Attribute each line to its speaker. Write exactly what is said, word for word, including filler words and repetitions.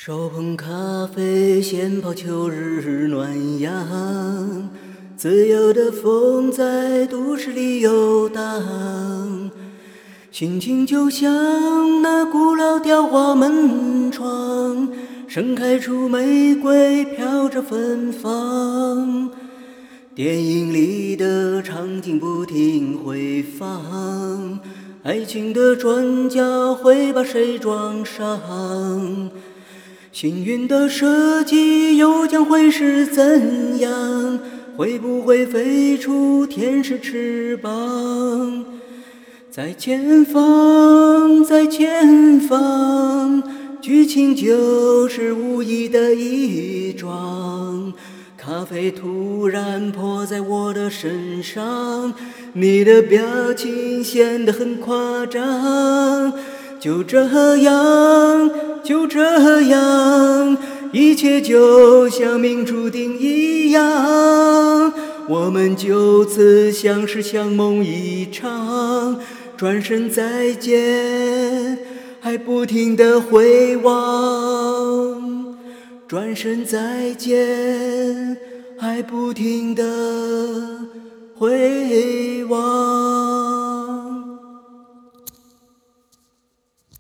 Speaker 1: 手捧咖啡，闲泡秋日暖阳，自由的风在都市里游荡，心情就像那古老雕花门窗，盛开出玫瑰，飘着芬芳。电影里的场景不停回放，爱情的转角会把谁撞伤？幸运的设计又将会是怎样？会不会飞出天使翅膀？在前方，在前方，剧情就是无意的一桩。咖啡突然泼在我的身上，你的表情显得很夸张。就这样，就这样，一切就像命注定一样，我们就此相识相梦一场，转身再见，还不停地回望，转身再见，还不停地回望。